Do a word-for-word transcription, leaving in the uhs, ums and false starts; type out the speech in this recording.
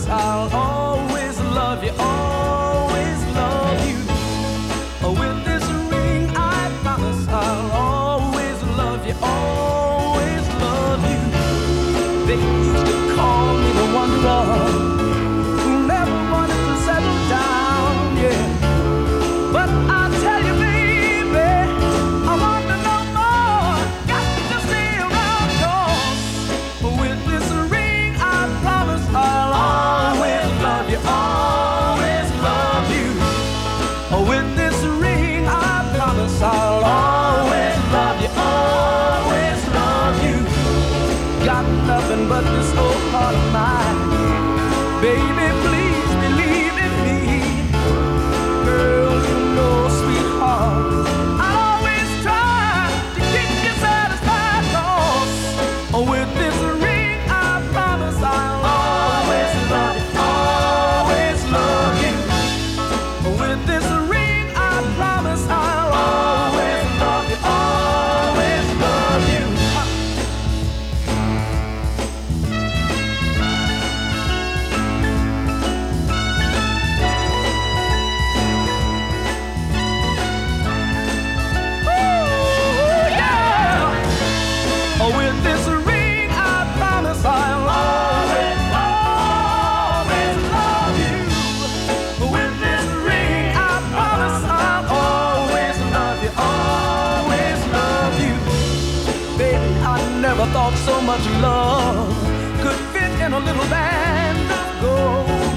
I'll always love you, always love you. Oh, with this ring I promise I'll always love you, always love you. They used to call me the wanderer who never wanted to settle down, yeah. But I'll tell you, baby, I want to know more. Got to stay around, 'cause with this ring I promise I'll always love you, always love you. Oh, with this ring I promise I'll always love you, always love you. Got nothing but this old heart of mine. Baby, please believe in me. Girl, you know, sweetheart, I'll always try to keep you satisfied, 'cause oh, with this ring I promise I'll always love you, always love you. With this ring I promise I'll always love you, always love you. With this ring I promise I'll always, always love you. With this ring I promise I'll always love you, always love you. Baby, I never thought so much love could fit in a little band of gold.